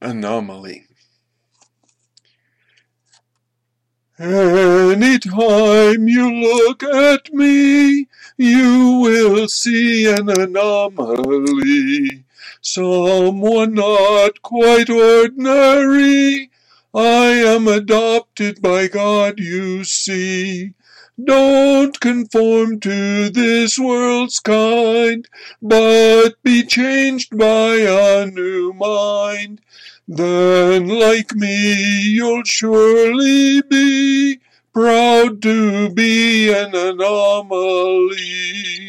Anomaly. Anytime you look at me, you will see an anomaly. Someone not quite ordinary. I am adopted by God, you see. Don't conform to this world's kind, but be changed by a new mind. Then, like me, you'll surely be proud to be an anomaly.